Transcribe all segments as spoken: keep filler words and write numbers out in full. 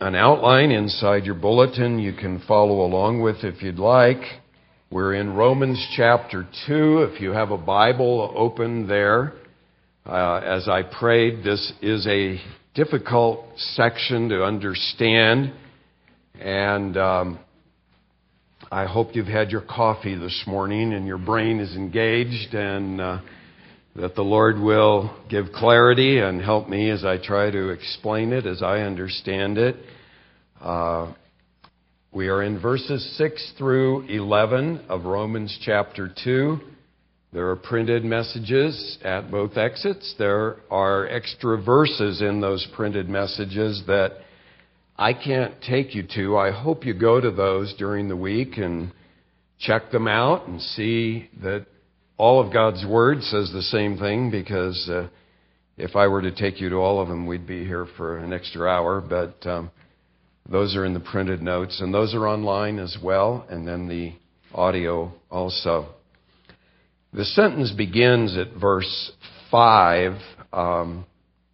an outline inside your bulletin you can follow along with if you'd like. We're in Romans chapter two. If you have a Bible, open there. Uh, as I prayed, this is a difficult section to understand, and um, I hope you've had your coffee this morning and your brain is engaged, and uh, that the Lord will give clarity and help me as I try to explain it as I understand it. Uh, we are in verses six through eleven of Romans chapter two. There are printed messages at both exits. There are extra verses in those printed messages that I can't take you to. I hope you go to those during the week and check them out and see that all of God's Word says the same thing, because uh, if I were to take you to all of them, we'd be here for an extra hour. But um, those are in the printed notes, and those are online as well, and then the audio also. The sentence begins at verse five, um,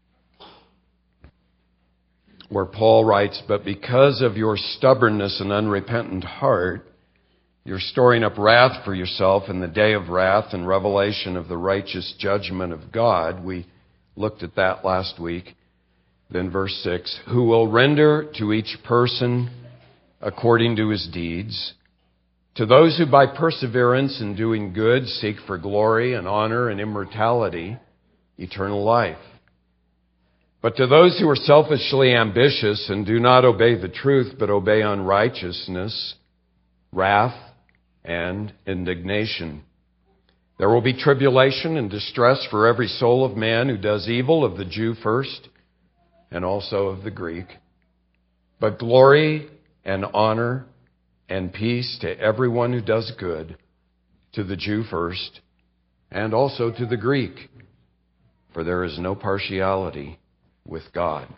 where Paul writes, "But because of your stubbornness and unrepentant heart, you're storing up wrath for yourself in the day of wrath and revelation of the righteous judgment of God." We looked at that last week. Then verse six, "Who will render to each person according to his deeds. To those who by perseverance in doing good seek for glory and honor and immortality, eternal life. But to those who are selfishly ambitious and do not obey the truth but obey unrighteousness, wrath and indignation. There will be tribulation and distress for every soul of man who does evil, of the Jew first, and also of the Greek. But glory and honor and peace to everyone who does good, to the Jew first, and also to the Greek. For there is no partiality with God."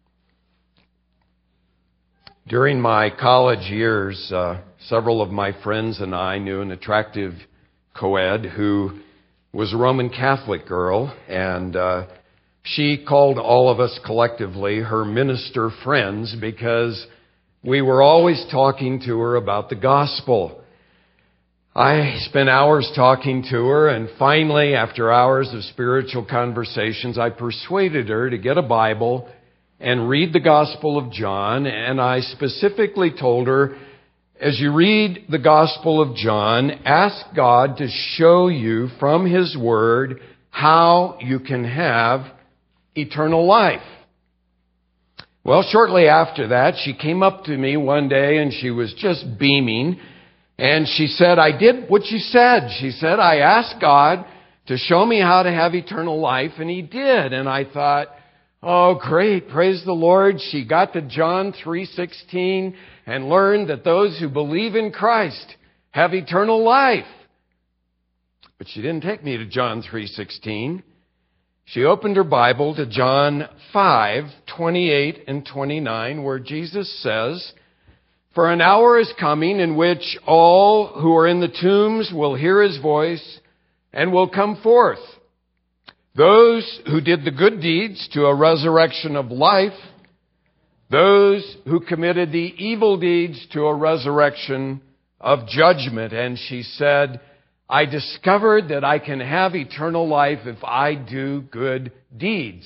During my college years, uh, several of my friends and I knew an attractive co-ed who was a Roman Catholic girl, and uh, she called all of us collectively her minister friends because we were always talking to her about the gospel. I spent hours talking to her, and finally, after hours of spiritual conversations, I persuaded her to get a Bible and read the Gospel of John. And I specifically told her, as you read the Gospel of John, ask God to show you from His Word how you can have eternal life. Well, shortly after that, she came up to me one day and she was just beaming. And she said, "I did what you said." She said, "I asked God to show me how to have eternal life, and He did." And I thought, oh, great, praise the Lord. She got to John three sixteen and learned that those who believe in Christ have eternal life. But she didn't take me to John three sixteen. She opened her Bible to John five twenty-eight and twenty-nine, where Jesus says, "For an hour is coming in which all who are in the tombs will hear His voice and will come forth. Those who did the good deeds to a resurrection of life, those who committed the evil deeds to a resurrection of judgment." And she said, "I discovered that I can have eternal life if I do good deeds."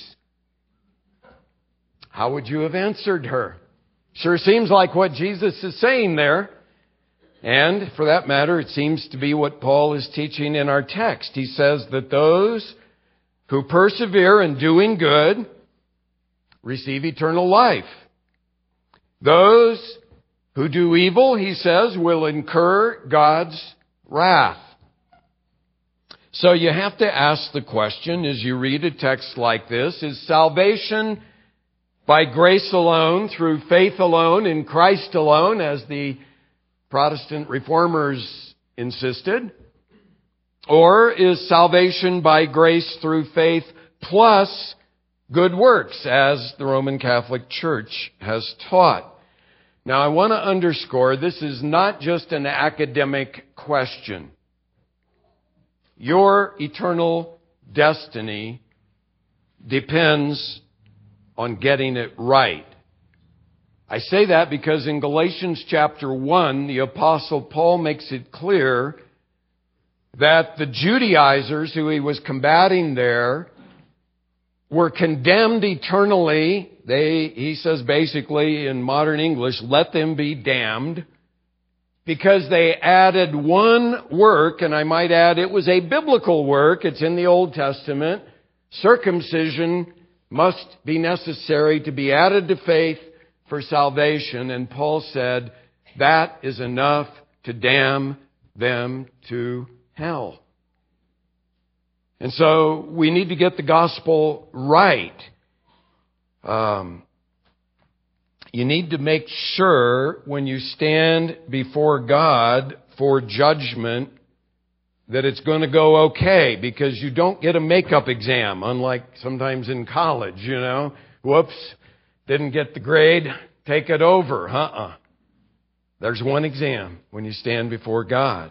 How would you have answered her? Sure seems like what Jesus is saying there. And for that matter, it seems to be what Paul is teaching in our text. He says that those who persevere in doing good receive eternal life. Those who do evil, he says, will incur God's wrath. So you have to ask the question as you read a text like this, is salvation by grace alone, through faith alone, in Christ alone, as the Protestant reformers insisted? Or is salvation by grace through faith plus good works, as the Roman Catholic Church has taught? Now, I want to underscore, this is not just an academic question. Your eternal destiny depends on getting it right. I say that because in Galatians chapter one, the Apostle Paul makes it clear that the Judaizers who he was combating there were condemned eternally. They, he says basically in modern English, let them be damned, because they added one work, and I might add it was a biblical work. It's in the Old Testament. Circumcision must be necessary to be added to faith for salvation. And Paul said, that is enough to damn them to hell. And so we need to get the gospel right. Um, you need to make sure when you stand before God for judgment that it's going to go okay, because you don't get a makeup exam, unlike sometimes in college, you know. Whoops, didn't get the grade, take it over. Uh-uh. There's one exam when you stand before God.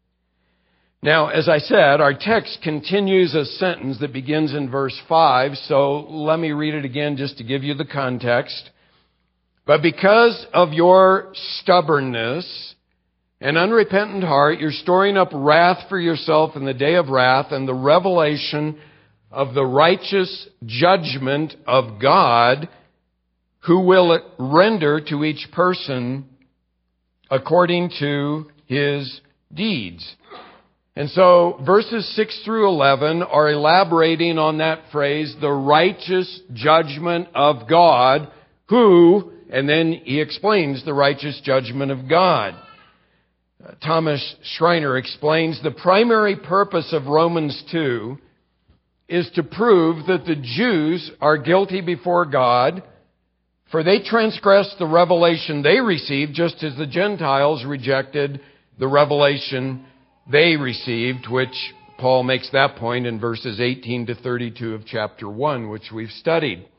Now, as I said, our text continues a sentence that begins in verse five, so let me read it again just to give you the context. But because of your stubbornness and unrepentant heart, you're storing up wrath for yourself in the day of wrath and the revelation of the righteous judgment of God, who will render to each person according to his deeds. And so verses six through eleven are elaborating on that phrase, the righteous judgment of God, who, and then he explains the righteous judgment of God. Uh, Thomas Schreiner explains the primary purpose of Romans two is to prove that the Jews are guilty before God, for they transgressed the revelation they received, just as the Gentiles rejected the revelation they received, which Paul makes that point in verses eighteen to thirty-two of chapter one, which we've studied.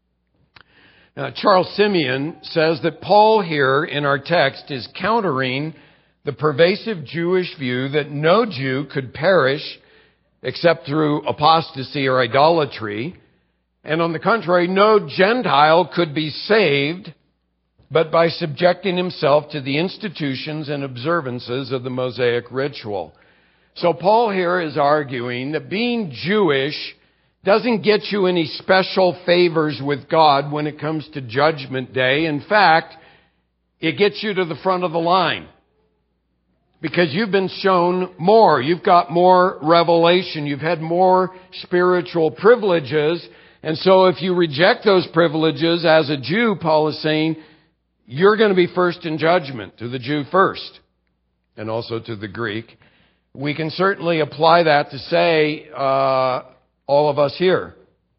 Now, Charles Simeon says that Paul here in our text is countering the pervasive Jewish view that no Jew could perish except through apostasy or idolatry. And on the contrary, no Gentile could be saved but by subjecting himself to the institutions and observances of the Mosaic ritual. So Paul here is arguing that being Jewish doesn't get you any special favors with God when it comes to Judgment Day. In fact, it gets you to the front of the line, because you've been shown more. You've got more revelation. You've had more spiritual privileges. And so if you reject those privileges as a Jew, Paul is saying, you're going to be first in judgment, to the Jew first, and also to the Greek. We can certainly apply that to say, uh, all of us here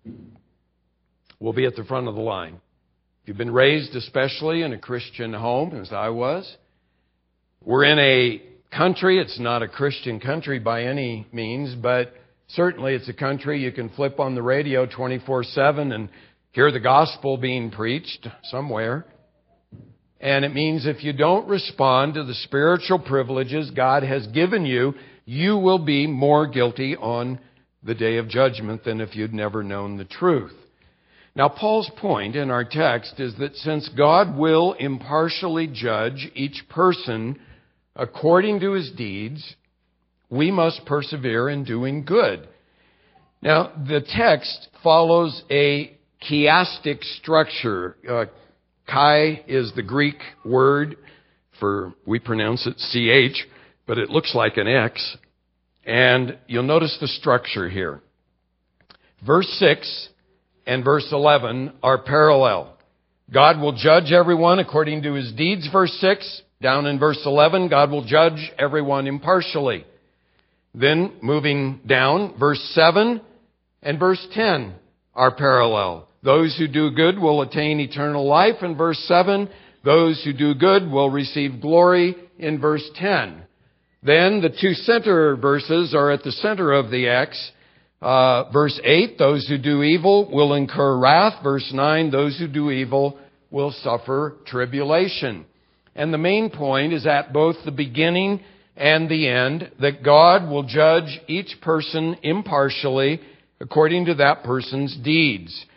will be at the front of the line. If you've been raised especially in a Christian home, as I was, we're in a country, it's not a Christian country by any means, but certainly it's a country you can flip on the radio twenty-four seven and hear the gospel being preached somewhere. And it means if you don't respond to the spiritual privileges God has given you, you will be more guilty on the day of judgment than if you'd never known the truth. Now, Paul's point in our text is that since God will impartially judge each person according to his deeds, we must persevere in doing good. Now, the text follows a chiastic structure. Uh, Chi is the Greek word for, we pronounce it C H, but it looks like an X. And you'll notice the structure here. Verse six and verse eleven are parallel. God will judge everyone according to his deeds, verse six. Down in verse eleven, God will judge everyone impartially. Then, moving down, verse seven and verse ten are parallel. Those who do good will attain eternal life in verse seven. Those who do good will receive glory in verse ten. Then the two center verses are at the center of the X. Uh, verse eight, those who do evil will incur wrath. Verse nine, those who do evil will suffer tribulation. And the main point is at both the beginning and the end, that God will judge each person impartially according to that person's deeds.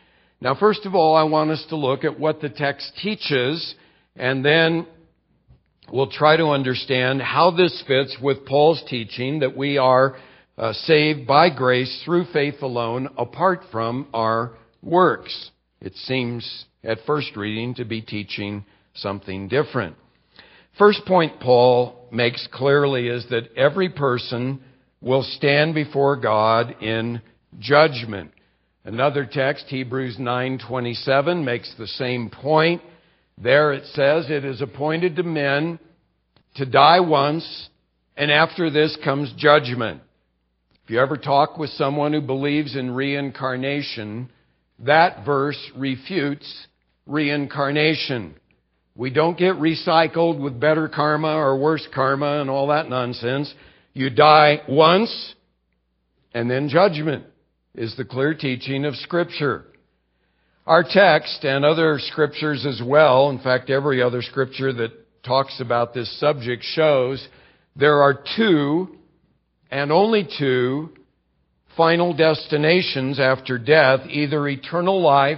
Now, first of all, I want us to look at what the text teaches, and then we'll try to understand how this fits with Paul's teaching that we are uh, saved by grace through faith alone, apart from our works. It seems at first reading to be teaching something different. First point Paul makes clearly is that every person will stand before God in judgment. Another text, Hebrews nine twenty-seven, makes the same point. There it says, it is appointed to men to die once, and after this comes judgment. If you ever talk with someone who believes in reincarnation, that verse refutes reincarnation. We don't get recycled with better karma or worse karma and all that nonsense. You die once, and then judgment is the clear teaching of Scripture. Our text and other scriptures as well, in fact, every other scripture that talks about this subject shows there are two, and only two, final destinations after death, either eternal life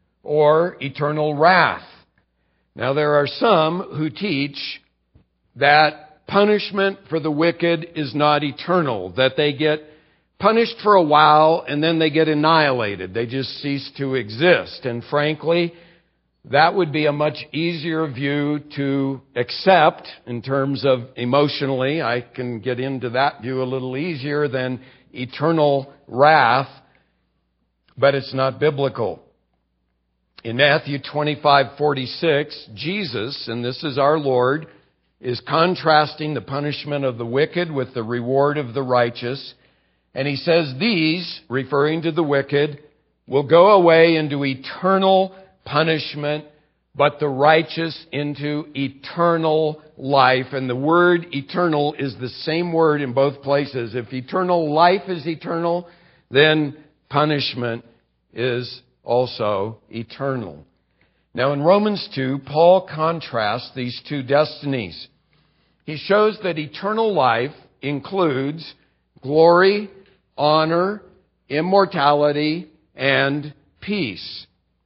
or eternal wrath. Now, there are some who teach that punishment for the wicked is not eternal, that they get punished for a while and then they get annihilated. They just cease to exist. And frankly, that would be a much easier view to accept in terms of emotionally. I can get into that view a little easier than eternal wrath, but it's not biblical. In Matthew twenty-five forty-six, Jesus, and this is our Lord, is contrasting the punishment of the wicked with the reward of the righteous. And he says these, referring to the wicked, will go away into eternal punishment, but the righteous into eternal life. And the word eternal is the same word in both places. If eternal life is eternal, then punishment is also eternal. Now in Romans two, Paul contrasts these two destinies. He shows that eternal life includes glory, honor, immortality, and peace.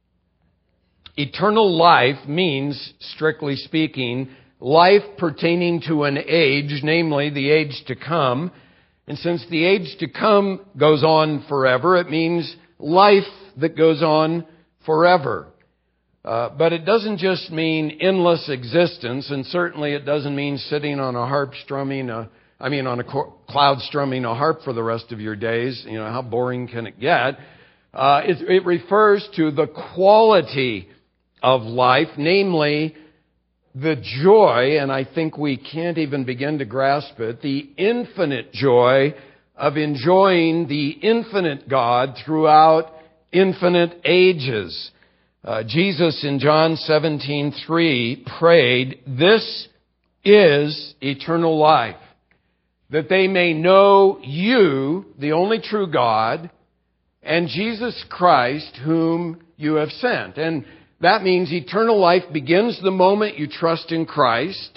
Eternal life means, strictly speaking, life pertaining to an age, namely the age to come. And since the age to come goes on forever, it means life that goes on forever. Uh, but it doesn't just mean endless existence, and certainly it doesn't mean sitting on a harp strumming a I mean, on a cloud strumming a harp for the rest of your days. You know, how boring can it get? Uh, it, it refers to the quality of life, namely the joy, and I think we can't even begin to grasp it, the infinite joy of enjoying the infinite God throughout infinite ages. Uh, Jesus in John seventeen three prayed, "This is eternal life, that they may know you, the only true God, and Jesus Christ, whom you have sent." And that means eternal life begins the moment you trust in Christ,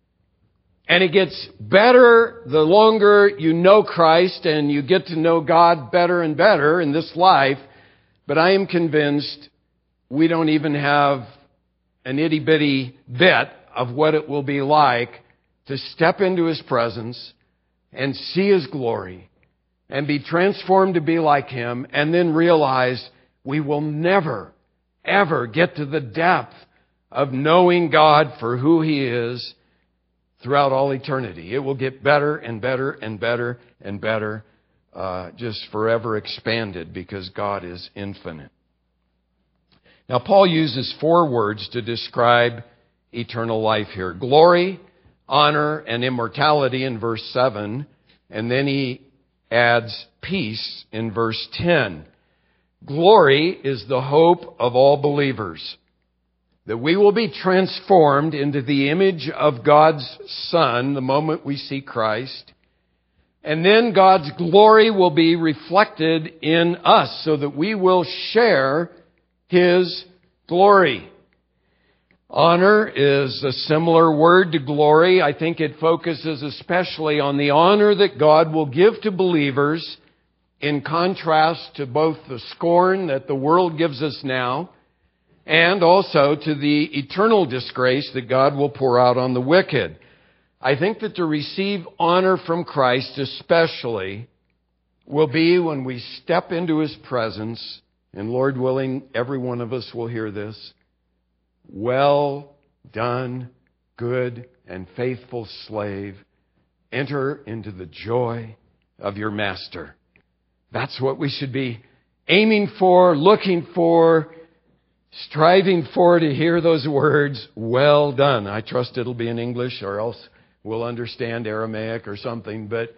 and it gets better the longer you know Christ and you get to know God better and better in this life. But I am convinced we don't even have an itty-bitty bit of what it will be like to step into His presence and see His glory and be transformed to be like Him, and then realize we will never, ever get to the depth of knowing God for who He is throughout all eternity. It will get better and better and better and better, uh, just forever expanded, because God is infinite. Now, Paul uses four words to describe eternal life here: glory, honor, and immortality in verse seven, and then he adds peace in verse ten. Glory is the hope of all believers, that we will be transformed into the image of God's Son the moment we see Christ. And then God's glory will be reflected in us so that we will share His glory. Honor is a similar word to glory. I think it focuses especially on the honor that God will give to believers in contrast to both the scorn that the world gives us now and also to the eternal disgrace that God will pour out on the wicked. I think that to receive honor from Christ especially will be when we step into His presence, and Lord willing, every one of us will hear this. Well done, good and faithful slave. Enter into the joy of your master. That's what we should be aiming for, looking for, striving for, to hear those words, well done. I trust it'll be in English, or else we'll understand Aramaic or something, but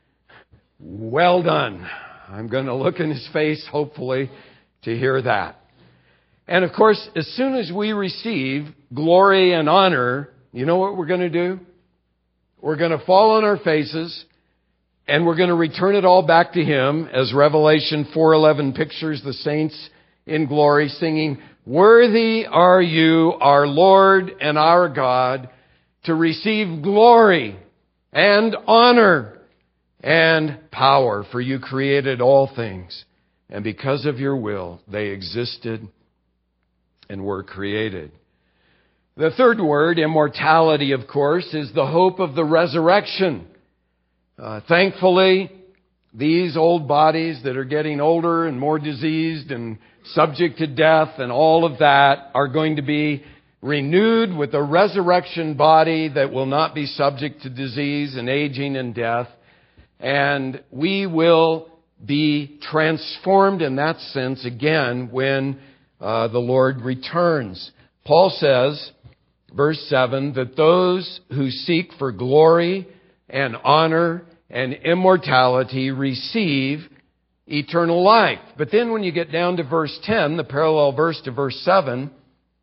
well done. I'm going to look in His face, hopefully, to hear that. And of course, as soon as we receive glory and honor, you know what we're going to do? We're going to fall on our faces, and we're going to return it all back to Him, as Revelation four eleven pictures the saints in glory singing, "Worthy are you, our Lord and our God, to receive glory and honor and power, for you created all things, and because of your will they existed and were created." The third word, immortality, of course, is the hope of the resurrection. Uh, thankfully, these old bodies that are getting older and more diseased and subject to death and all of that are going to be renewed with a resurrection body that will not be subject to disease and aging and death. And we will be transformed in that sense again when uh, the Lord returns. Paul says, verse seven, that those who seek for glory and honor and immortality receive eternal life. But then when you get down to verse ten, the parallel verse to verse seven,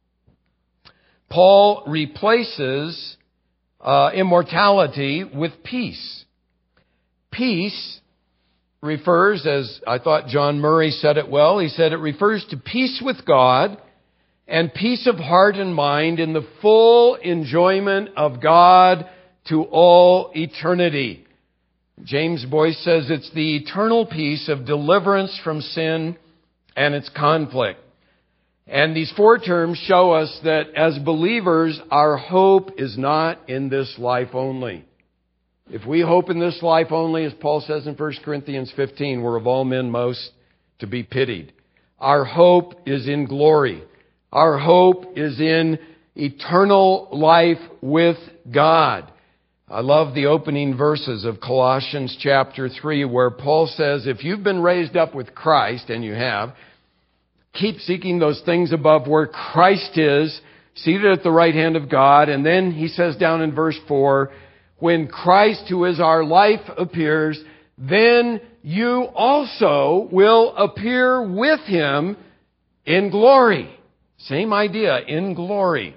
Paul replaces uh, immortality with peace. Peace refers, as I thought John Murray said it well, he said it refers to peace with God and peace of heart and mind in the full enjoyment of God to all eternity. James Boyce says it's the eternal peace of deliverance from sin and its conflict. And these four terms show us that as believers, our hope is not in this life only. If we hope in this life only, as Paul says in First Corinthians fifteen, we're of all men most to be pitied. Our hope is in glory. Our hope is in eternal life with God. I love the opening verses of Colossians chapter three, where Paul says, if you've been raised up with Christ, and you have, keep seeking those things above where Christ is, seated at the right hand of God. And then he says down in verse four, when Christ, who is our life, appears, then you also will appear with Him in glory. Same idea, in glory.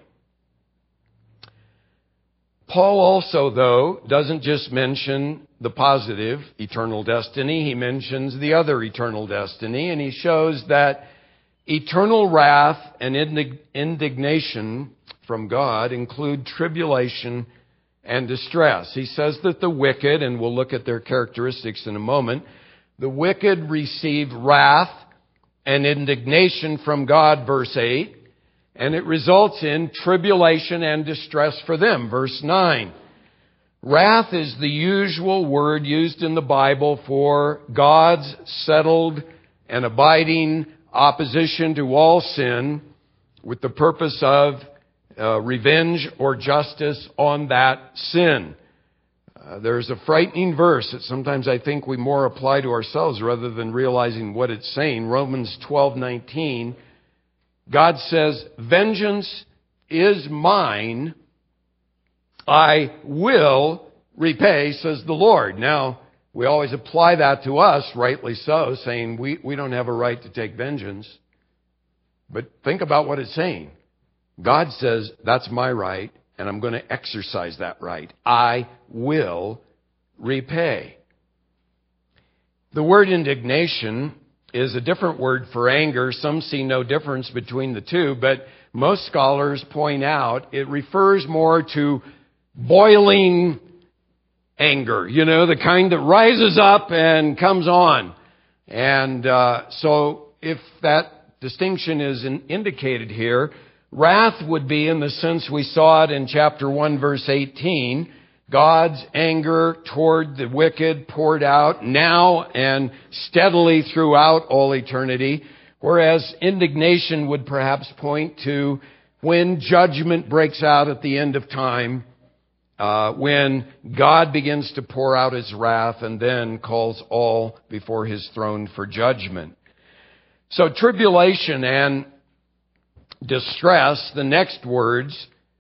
Paul also, though, doesn't just mention the positive eternal destiny. He mentions the other eternal destiny, and he shows that eternal wrath and indignation from God include tribulation and distress. He says that the wicked, and we'll look at their characteristics in a moment, the wicked receive wrath and indignation from God, verse eight, and it results in tribulation and distress for them, verse nine. Wrath is the usual word used in the Bible for God's settled and abiding opposition to all sin with the purpose of uh, revenge or justice on that sin. Uh, there's a frightening verse that sometimes I think we more apply to ourselves rather than realizing what it's saying. Romans twelve nineteen. God says, vengeance is mine, I will repay, says the Lord. Now, we always apply that to us, rightly so, saying we, we don't have a right to take vengeance. But think about what it's saying. God says, that's my right, and I'm going to exercise that right. I will repay. The word indignation is a different word for anger. Some see no difference between the two, but most scholars point out it refers more to boiling anger, you know, the kind that rises up and comes on. And uh, so if that distinction is in, indicated here, wrath would be in the sense we saw it in chapter one, verse eighteen, God's anger toward the wicked poured out now and steadily throughout all eternity, whereas indignation would perhaps point to when judgment breaks out at the end of time, uh, when God begins to pour out His wrath and then calls all before His throne for judgment. So tribulation and distress, the next words,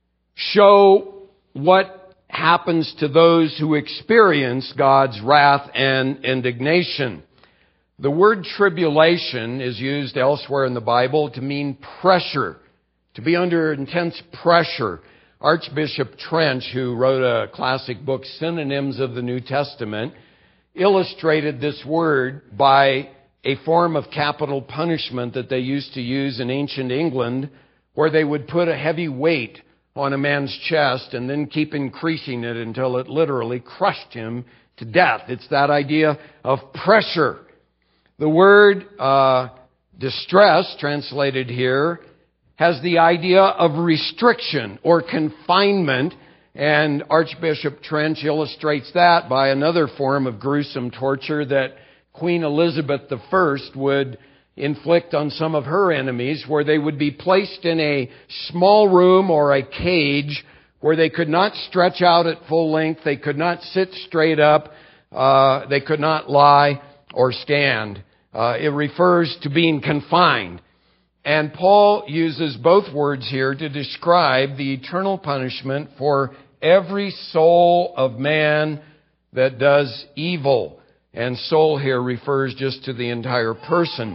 show what happens to those who experience God's wrath and indignation. The word tribulation is used elsewhere in the Bible to mean pressure, to be under intense pressure. Archbishop Trench, who wrote a classic book, Synonyms of the New Testament, illustrated this word by a form of capital punishment that they used to use in ancient England, where they would put a heavy weight on a man's chest and then keep increasing it until it literally crushed him to death. It's that idea of pressure. The word uh, distress, translated here, has the idea of restriction or confinement, and Archbishop Trench illustrates that by another form of gruesome torture that Queen Elizabeth the First would inflict on some of her enemies, where they would be placed in a small room or a cage where they could not stretch out at full length, they could not sit straight up, uh, they could not lie or stand. Uh, it refers to being confined. And Paul uses both words here to describe the eternal punishment for every soul of man that does evil. And soul here refers just to the entire person.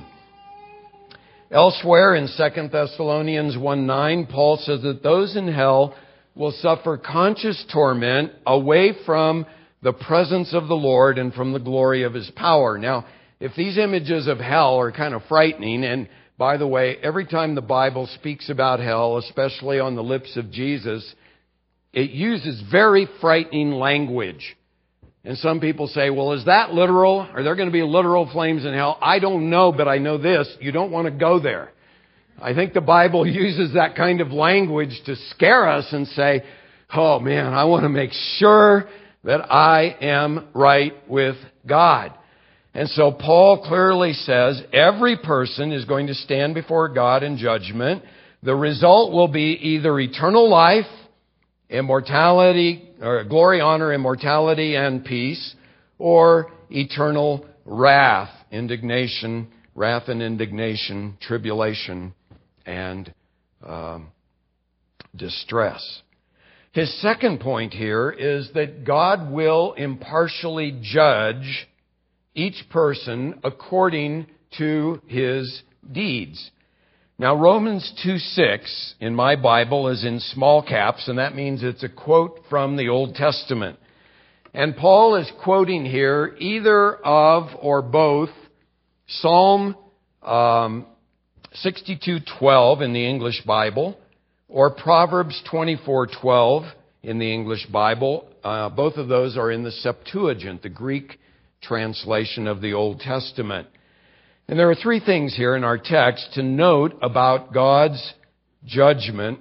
Elsewhere in Second Thessalonians one nine, Paul says that those in hell will suffer conscious torment away from the presence of the Lord and from the glory of His power. Now, if these images of hell are kind of frightening, and by the way, every time the Bible speaks about hell, especially on the lips of Jesus, it uses very frightening language. And some people say, well, is that literal? Are there going to be literal flames in hell? I don't know, but I know this. You don't want to go there. I think the Bible uses that kind of language to scare us and say, oh man, I want to make sure that I am right with God. And so Paul clearly says every person is going to stand before God in judgment. The result will be either eternal life, immortality, or glory, honor, immortality, and peace, or eternal wrath, indignation, wrath and indignation, tribulation, and um, distress. His second point here is that God will impartially judge each person according to his deeds. Now, Romans two six in my Bible is in small caps, and that means it's a quote from the Old Testament. And Paul is quoting here either of or both Psalm um, sixty-two twelve in the English Bible or Proverbs twenty-four twelve in the English Bible. Uh, both of those are in the Septuagint, the Greek translation of the Old Testament. And there are three things here in our text to note about God's judgment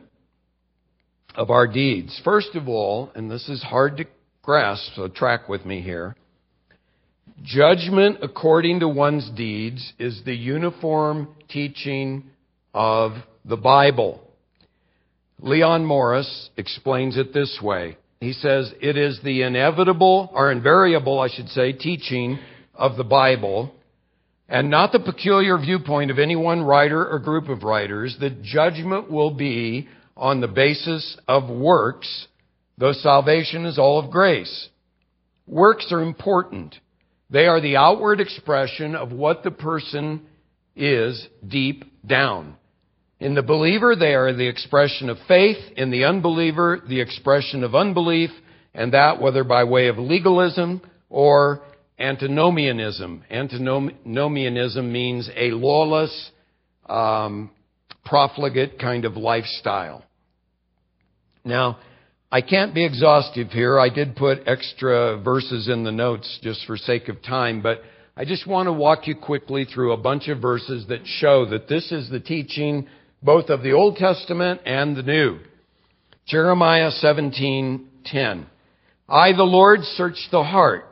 of our deeds. First of all, and this is hard to grasp, so track with me here, judgment according to one's deeds is the uniform teaching of the Bible. Leon Morris explains it this way. He says, it is the inevitable, or invariable, I should say, teaching of the Bible, and not the peculiar viewpoint of any one writer or group of writers, that judgment will be on the basis of works, though salvation is all of grace. Works are important. They are the outward expression of what the person is deep down. In the believer, they are the expression of faith. In the unbeliever, the expression of unbelief, and that whether by way of legalism or antinomianism. Antinomianism means a lawless, um, profligate kind of lifestyle. Now, I can't be exhaustive here. I did put extra verses in the notes just for sake of time, but I just want to walk you quickly through a bunch of verses that show that this is the teaching both of the Old Testament and the New. Jeremiah seventeen ten. I, the Lord, search the heart.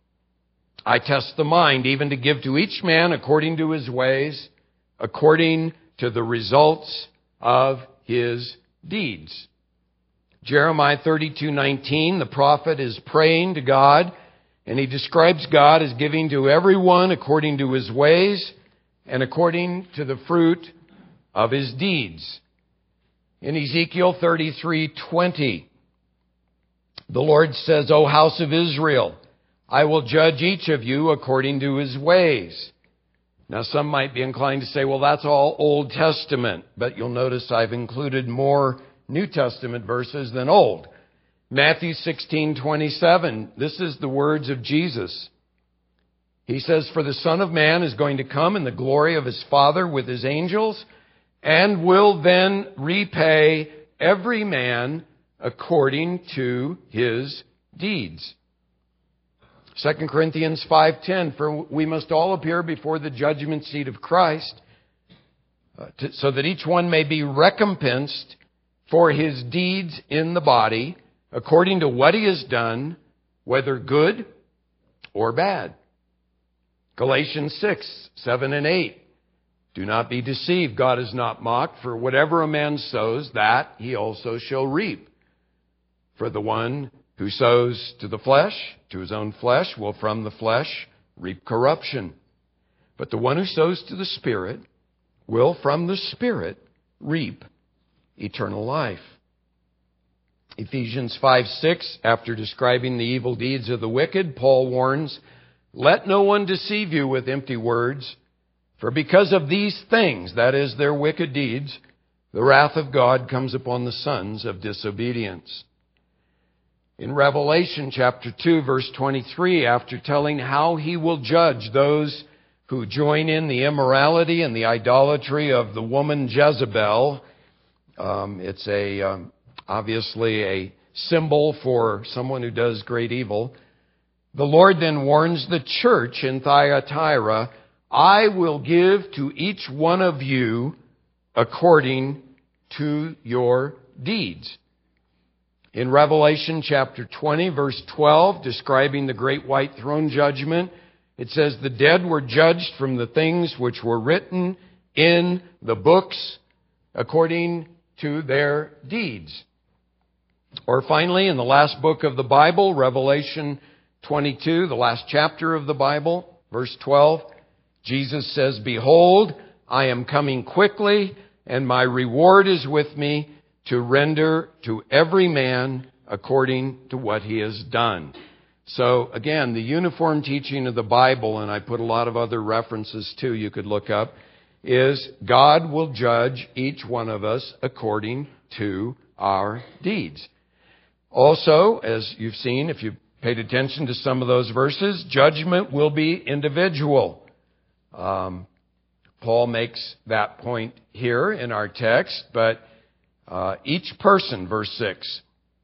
I test the mind, even to give to each man according to his ways, according to the results of his deeds. Jeremiah thirty-two nineteen, the prophet is praying to God, and he describes God as giving to everyone according to his ways and according to the fruit of his deeds. In Ezekiel thirty-three twenty, the Lord says, O house of Israel, I will judge each of you according to his ways. Now, some might be inclined to say, well, that's all Old Testament. But you'll notice I've included more New Testament verses than Old. Matthew sixteen twenty-seven, this is the words of Jesus. He says, for the Son of Man is going to come in the glory of his Father with his angels, and will then repay every man according to his deeds. Second Corinthians five ten, for we must all appear before the judgment seat of Christ, uh, to, so that each one may be recompensed for his deeds in the body, according to what he has done, whether good or bad. Galatians six seven and eight. Do not be deceived. God is not mocked. For whatever a man sows, that he also shall reap. For the one who sows to the flesh, to his own flesh, will from the flesh reap corruption. But the one who sows to the Spirit will from the Spirit reap eternal life. Ephesians five six, after describing the evil deeds of the wicked, Paul warns, let no one deceive you with empty words, for because of these things, that is, their wicked deeds, the wrath of God comes upon the sons of disobedience. In Revelation chapter two, verse twenty-three, after telling how he will judge those who join in the immorality and the idolatry of the woman Jezebel, um, it's a um, obviously a symbol for someone who does great evil. The Lord then warns the church in Thyatira, I will give to each one of you according to your deeds. In Revelation chapter twenty, verse twelve, describing the great white throne judgment, it says, the dead were judged from the things which were written in the books according to their deeds. Or finally, in the last book of the Bible, Revelation twenty-two, the last chapter of the Bible, verse twelve, Jesus says, behold, I am coming quickly, and my reward is with me to render to every man according to what he has done. So again, the uniform teaching of the Bible, and I put a lot of other references too you could look up, is God will judge each one of us according to our deeds. Also, as you've seen, if you've paid attention to some of those verses, judgment will be individual. Um, Paul makes that point here in our text, but uh, each person, verse six,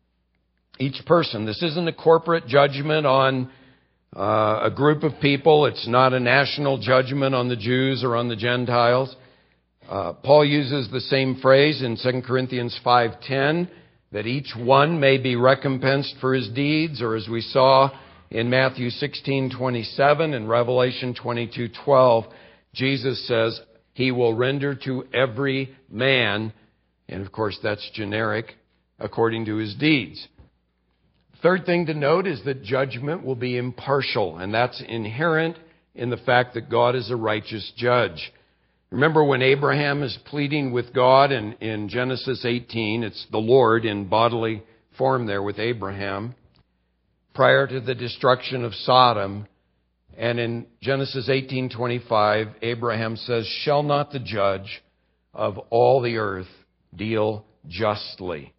each person, this isn't a corporate judgment on uh, a group of people. It's not a national judgment on the Jews or on the Gentiles. Uh, Paul uses the same phrase in Second Corinthians five ten, that each one may be recompensed for his deeds, or as we saw in Matthew sixteen twenty-seven and Revelation twenty-two twelve, Jesus says he will render to every man, and of course that's generic, according to his deeds. Third thing to note is that judgment will be impartial, and that's inherent in the fact that God is a righteous judge. Remember when Abraham is pleading with God in, in Genesis eighteen, it's the Lord in bodily form there with Abraham, prior to the destruction of Sodom. And in Genesis eighteen twenty-five, Abraham says, shall not the judge of all the earth deal justly?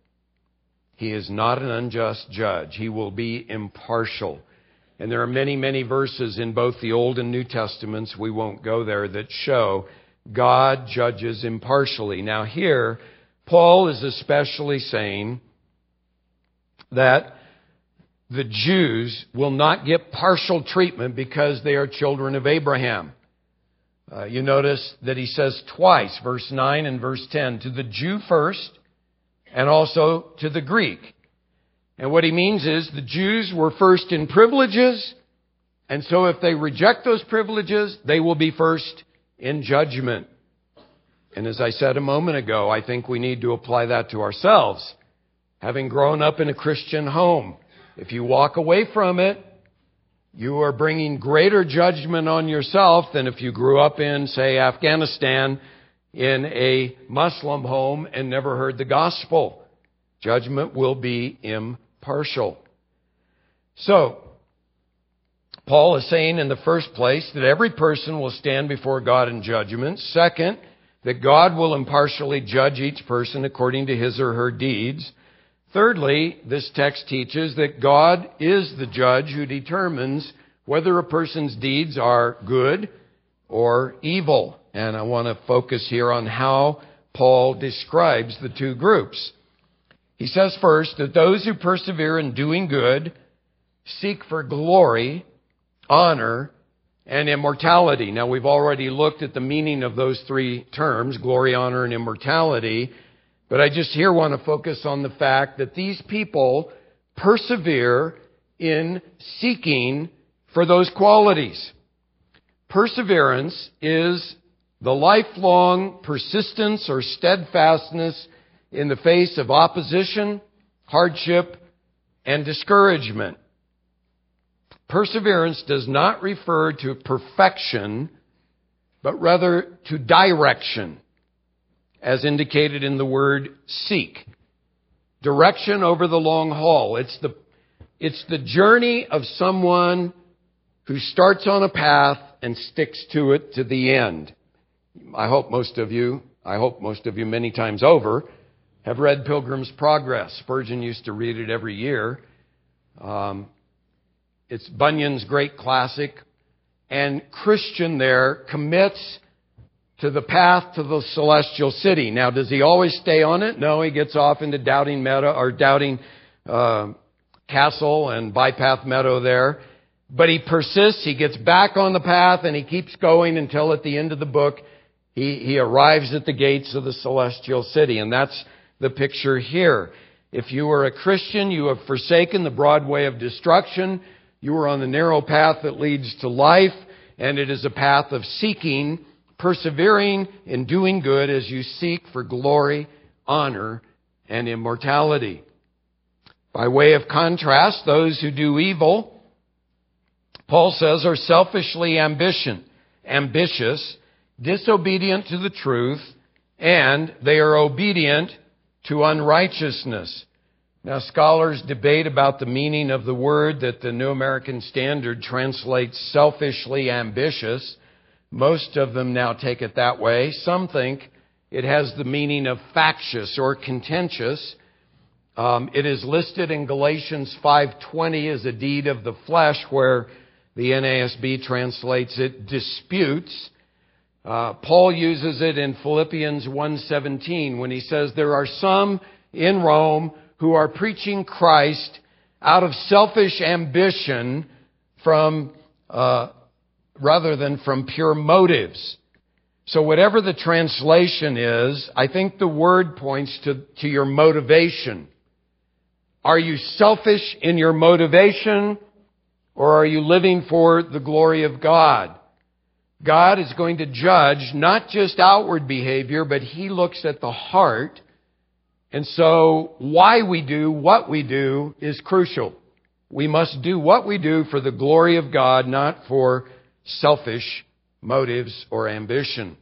He is not an unjust judge. He will be impartial. And there are many, many verses in both the Old and New Testaments, we won't go there, that show God judges impartially. Now here, Paul is especially saying that the Jews will not get partial treatment because they are children of Abraham. Uh, you notice that he says twice, verse nine and verse ten, to the Jew first and also to the Greek. And what he means is the Jews were first in privileges, and so if they reject those privileges, they will be first in judgment. And as I said a moment ago, I think we need to apply that to ourselves. Having grown up in a Christian home, if you walk away from it, you are bringing greater judgment on yourself than if you grew up in, say, Afghanistan in a Muslim home and never heard the gospel. Judgment will be impartial. So, Paul is saying in the first place that every person will stand before God in judgment. Second, that God will impartially judge each person according to his or her deeds. Thirdly, this text teaches that God is the judge who determines whether a person's deeds are good or evil. And I want to focus here on how Paul describes the two groups. He says first that those who persevere in doing good seek for glory, honor, and immortality. Now, we've already looked at the meaning of those three terms, glory, honor, and immortality. But I just here want to focus on the fact that these people persevere in seeking for those qualities. Perseverance is the lifelong persistence or steadfastness in the face of opposition, hardship, and discouragement. Perseverance does not refer to perfection, but rather to direction, as indicated in the word seek. Direction over the long haul. It's the, it's the journey of someone who starts on a path and sticks to it to the end. I hope most of you, I hope most of you many times over, have read Pilgrim's Progress. Spurgeon used to read it every year. Um, it's Bunyan's great classic. And Christian there commits to the path to the celestial city. Now, does he always stay on it? No, he gets off into Doubting Meadow or Doubting uh, Castle and Bypath Meadow there. But he persists. He gets back on the path and he keeps going until at the end of the book he, he arrives at the gates of the celestial city. And that's the picture here. If you are a Christian, you have forsaken the broad way of destruction. You are on the narrow path that leads to life, and it is a path of seeking, persevering in doing good as you seek for glory, honor, and immortality. By way of contrast, those who do evil, Paul says, are selfishly ambition, ambitious, disobedient to the truth, and they are obedient to unrighteousness. Now, scholars debate about the meaning of the word that the New American Standard translates selfishly ambitious. Most of them now take it that way. Some think it has the meaning of factious or contentious. Um, it is listed in Galatians five twenty as a deed of the flesh, where the N A S B translates it disputes. Uh, Paul uses it in Philippians one seventeen when he says there are some in Rome who are preaching Christ out of selfish ambition from uh, rather than from pure motives. So whatever the translation is, I think the word points to, to your motivation. Are you selfish in your motivation, or are you living for the glory of God? God is going to judge not just outward behavior, but He looks at the heart. And so why we do what we do is crucial. We must do what we do for the glory of God, not for selfish motives or ambition.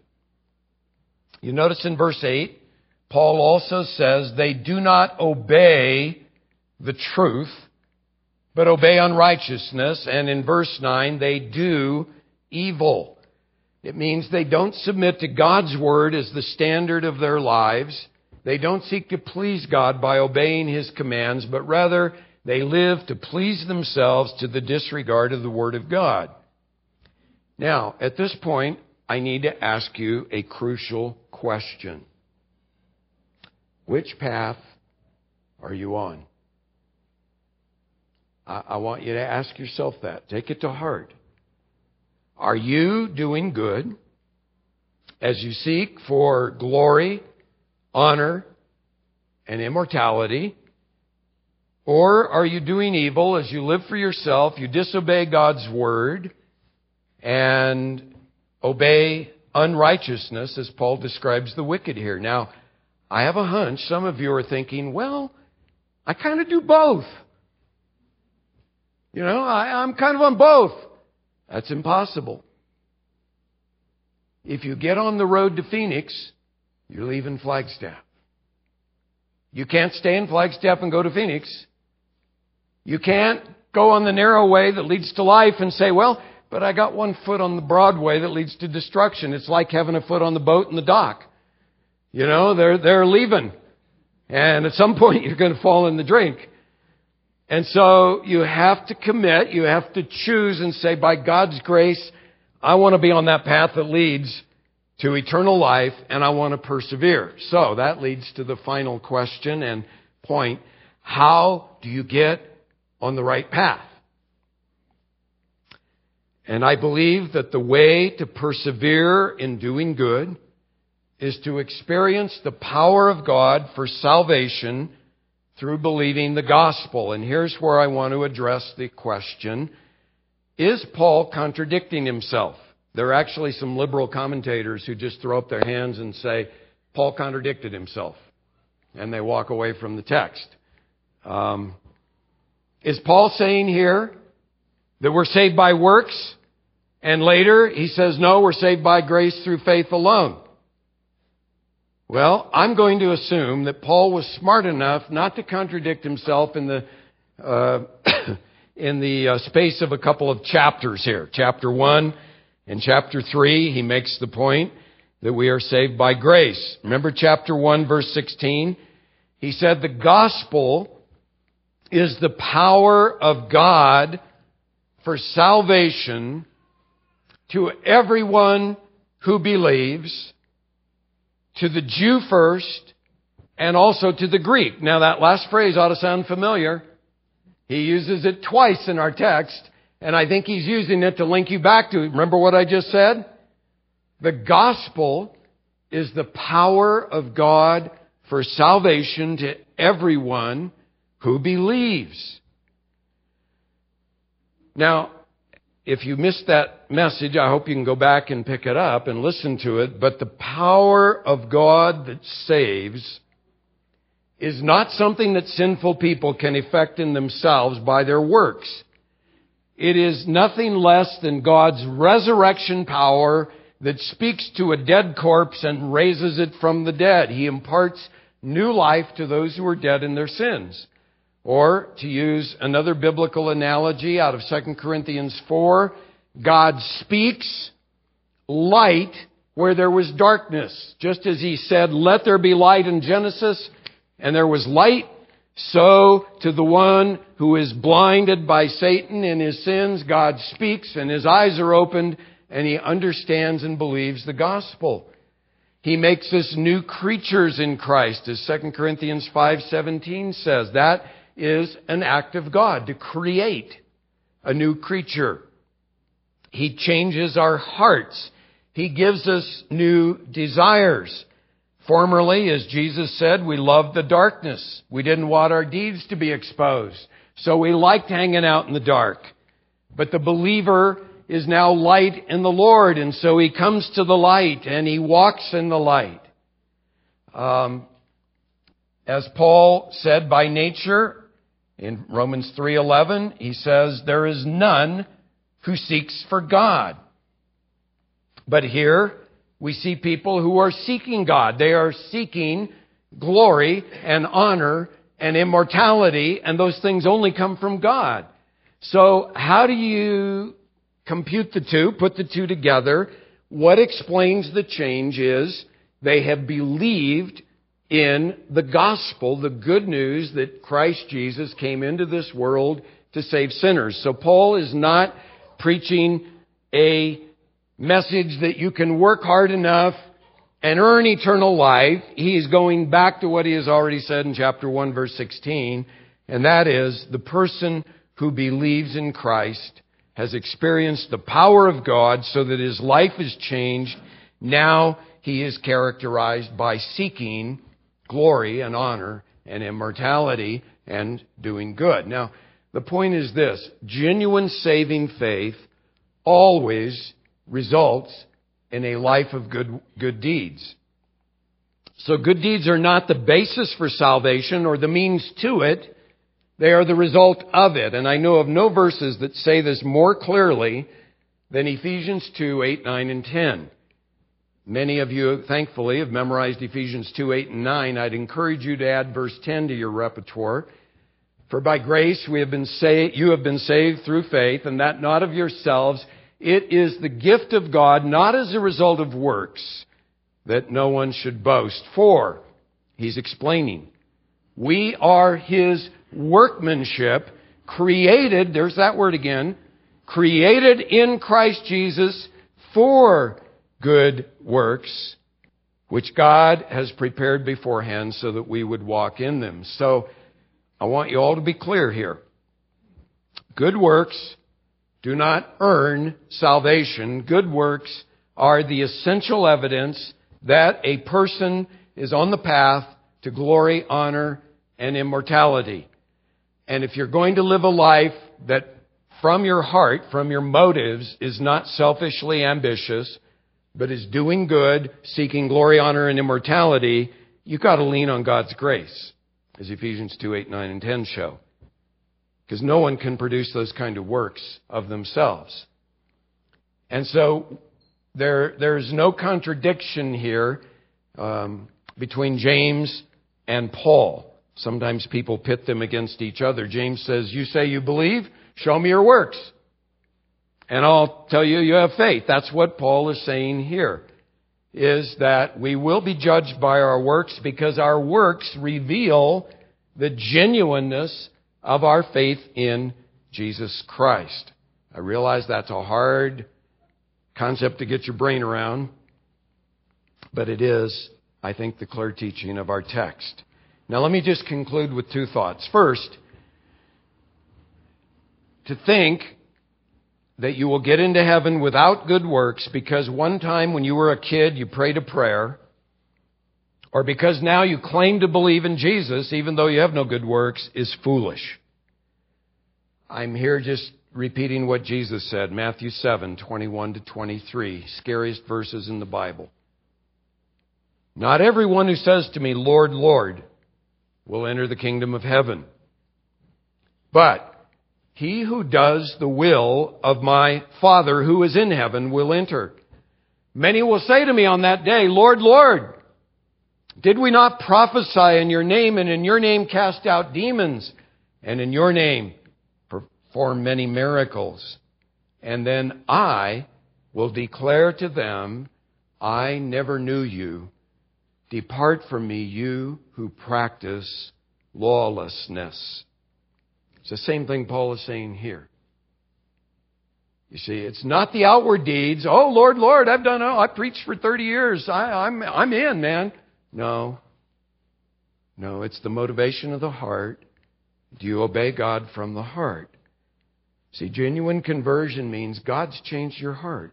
You notice in verse eight, Paul also says they do not obey the truth, but obey unrighteousness. And in verse nine, they do evil. It means they don't submit to God's word as the standard of their lives. They don't seek to please God by obeying His commands, but rather they live to please themselves to the disregard of the Word of God. Now, at this point, I need to ask you a crucial question. Which path are you on? I, I want you to ask yourself that. Take it to heart. Are you doing good as you seek for glory, honor, and immortality? Or are you doing evil as you live for yourself, you disobey God's word, and obey unrighteousness, as Paul describes the wicked here? Now, I have a hunch some of you are thinking, well, I kind of do both. You know, I, I'm kind of on both. That's impossible. If you get on the road to Phoenix, you're leaving Flagstaff. You can't stay in Flagstaff and go to Phoenix. You can't go on the narrow way that leads to life and say, well, but I got one foot on the broad way that leads to destruction. It's like having a foot on the boat in the dock. You know, they're, they're leaving. And at some point you're going to fall in the drink. And so you have to commit, you have to choose and say, by God's grace, I want to be on that path that leads to eternal life, and I want to persevere. So that leads to the final question and point. How do you get on the right path? And I believe that the way to persevere in doing good is to experience the power of God for salvation through believing the gospel. And here's where I want to address the question, is Paul contradicting himself? There are actually some liberal commentators who just throw up their hands and say, Paul contradicted himself. And they walk away from the text. Um, is Paul saying here that we're saved by works? And later he says, no, we're saved by grace through faith alone. Well, I'm going to assume that Paul was smart enough not to contradict himself in the uh, in the uh, space of a couple of chapters here. Chapter one and chapter three, he makes the point that we are saved by grace. Remember chapter one, verse sixteen? He said the gospel is the power of God for salvation to everyone who believes, to the Jew first, and also to the Greek. Now that last phrase ought to sound familiar. He uses it twice in our text, and I think he's using it to link you back to it. Remember what I just said? The gospel is the power of God for salvation to everyone who believes. Now, if you missed that message, I hope you can go back and pick it up and listen to it. But the power of God that saves is not something that sinful people can effect in themselves by their works. It is nothing less than God's resurrection power that speaks to a dead corpse and raises it from the dead. He imparts new life to those who are dead in their sins. Or, to use another biblical analogy out of Second Corinthians four, God speaks light where there was darkness. Just as He said, let there be light in Genesis, and there was light, so to the one who is blinded by Satan in his sins, God speaks and his eyes are opened and he understands and believes the gospel. He makes us new creatures in Christ, as Second Corinthians five seventeen says. That is an act of God, to create a new creature. He changes our hearts. He gives us new desires. Formerly, as Jesus said, we loved the darkness. We didn't want our deeds to be exposed. So we liked hanging out in the dark. But the believer is now light in the Lord, and so he comes to the light and he walks in the light. Um, as Paul said, by nature, in Romans three eleven, he says, there is none who seeks for God. But here we see people who are seeking God. They are seeking glory and honor and immortality, and those things only come from God. So how do you compute the two, put the two together? What explains the change is they have believed in the gospel, the good news that Christ Jesus came into this world to save sinners. So Paul is not preaching a message that you can work hard enough and earn eternal life. He's going back to what he has already said in chapter one, verse sixteen, and that is the person who believes in Christ has experienced the power of God so that his life is changed. Now he is characterized by seeking glory and honor and immortality and doing good. Now, the point is this: genuine saving faith always results in a life of good, good deeds. So good deeds are not the basis for salvation or the means to it. They are the result of it. And I know of no verses that say this more clearly than Ephesians two, eight, nine, and ten. Many of you, thankfully, have memorized Ephesians two, eight, and nine. I'd encourage you to add verse ten to your repertoire. For by grace we have been saved, you have been saved through faith, and that not of yourselves. It is the gift of God, not as a result of works, that no one should boast. For, he's explaining, we are his workmanship, created, there's that word again, created in Christ Jesus for good works, which God has prepared beforehand so that we would walk in them. So, I want you all to be clear here. Good works do not earn salvation. Good works are the essential evidence that a person is on the path to glory, honor, and immortality. And if you're going to live a life that from your heart, from your motives, is not selfishly ambitious, but is doing good, seeking glory, honor, and immortality, you've got to lean on God's grace, as Ephesians two, eight, nine, and ten show. Because no one can produce those kind of works of themselves. And so there, there's no contradiction here um, between James and Paul. Sometimes people pit them against each other. James says, you say you believe, show me your works, and I'll tell you you have faith. That's what Paul is saying here, is that we will be judged by our works because our works reveal the genuineness of our faith in Jesus Christ. I realize that's a hard concept to get your brain around, but it is, I think, the clear teaching of our text. Now let me just conclude with two thoughts. First, to think that you will get into heaven without good works because one time when you were a kid you prayed a prayer, or because now you claim to believe in Jesus even though you have no good works, is foolish. I'm here just repeating what Jesus said, Matthew seven, twenty-one to twenty-three, scariest verses in the Bible. Not everyone who says to me, Lord, Lord, will enter the kingdom of heaven, but he who does the will of my Father who is in heaven will enter. Many will say to me on that day, Lord, Lord, did we not prophesy in your name, and in your name cast out demons, and in your name perform many miracles? And then I will declare to them, I never knew you. Depart from me, you who practice lawlessness. It's the same thing Paul is saying here. You see, it's not the outward deeds. Oh, Lord, Lord, I've done, oh, I preached for thirty years. I, I'm, I'm in, man. No. No, it's the motivation of the heart. Do you obey God from the heart? See, genuine conversion means God's changed your heart.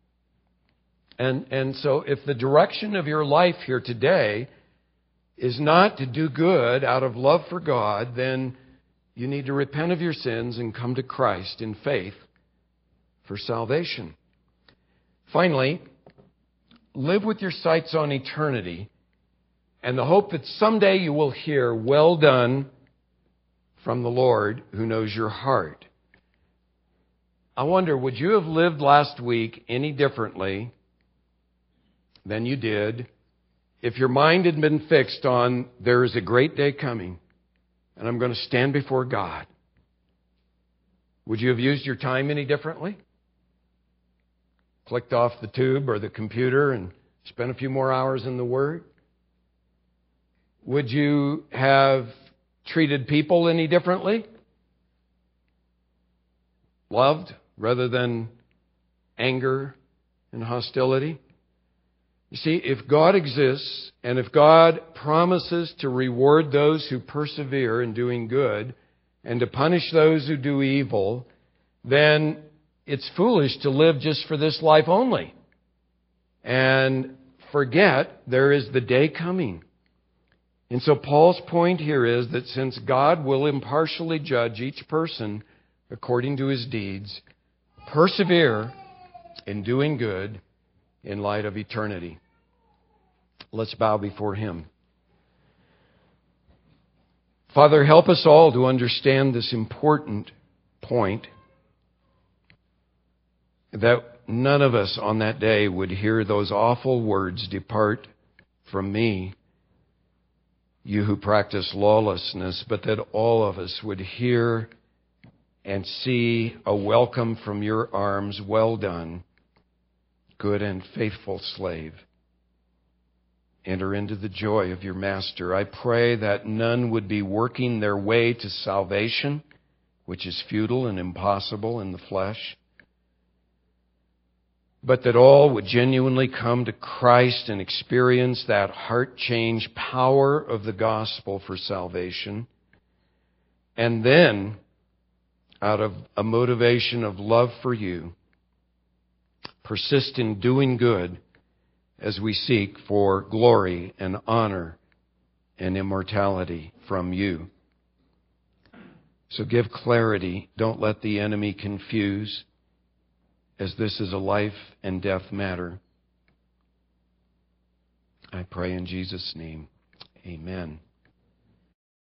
And, and so if the direction of your life here today is not to do good out of love for God, then you need to repent of your sins and come to Christ in faith for salvation. Finally, live with your sights on eternity and the hope that someday you will hear, well done, from the Lord who knows your heart. I wonder, would you have lived last week any differently than you did if your mind had been fixed on there is a great day coming and I'm going to stand before God? Would you have used your time any differently? Clicked off the tube or the computer and spent a few more hours in the Word? Would you have treated people any differently? Loved rather than anger and hostility? You see, if God exists and if God promises to reward those who persevere in doing good and to punish those who do evil, then it's foolish to live just for this life only and forget there is the day coming. And so Paul's point here is that since God will impartially judge each person according to his deeds, persevere in doing good in light of eternity. Let's bow before him. Father, help us all to understand this important point, that none of us on that day would hear those awful words, "Depart from me, you who practice lawlessness," but that all of us would hear and see a welcome from your arms. "Well done, good and faithful slave. Enter into the joy of your master." I pray that none would be working their way to salvation, which is futile and impossible in the flesh, but that all would genuinely come to Christ and experience that heart change power of the gospel for salvation. And then, out of a motivation of love for you, persist in doing good as we seek for glory and honor and immortality from you. So give clarity. Don't let the enemy confuse, as this is a life and death matter. I pray in Jesus' name. Amen.